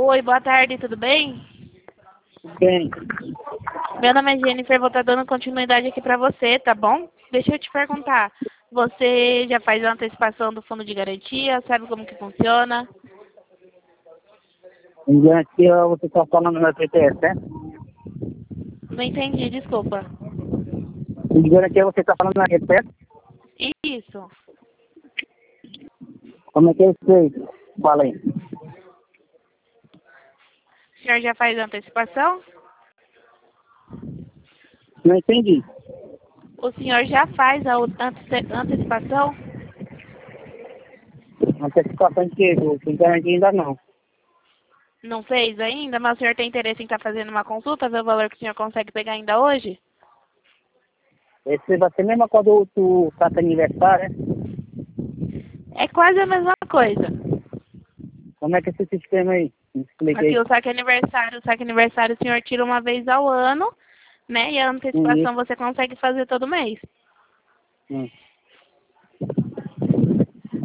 Oi, boa tarde, tudo bem? Bem, Meu nome é Jennifer, vou estar dando continuidade aqui pra você, tá bom? Deixa eu te perguntar, você já faz a antecipação do fundo de garantia? Sabe como que funciona? em garantia você está falando no FTS, né? Não entendi, desculpa. Em garantia você está falando na FTS? Isso. Como é que é isso aí? Fala aí. O senhor já faz a antecipação? Não entendi. O senhor já faz a antecipação? Antecipação de quê? Sem garantia ainda não. Não fez ainda, mas o senhor tem interesse em estar fazendo uma consulta, ver o valor que o senhor consegue pegar ainda hoje? Esse vai ser a mesma coisa do carta aniversário, né? É quase a mesma coisa. Como é que é esse sistema aí? Me explica Aqui aí. o saque aniversário o senhor tira uma vez ao ano, né? E a Isso. antecipação você consegue fazer todo mês.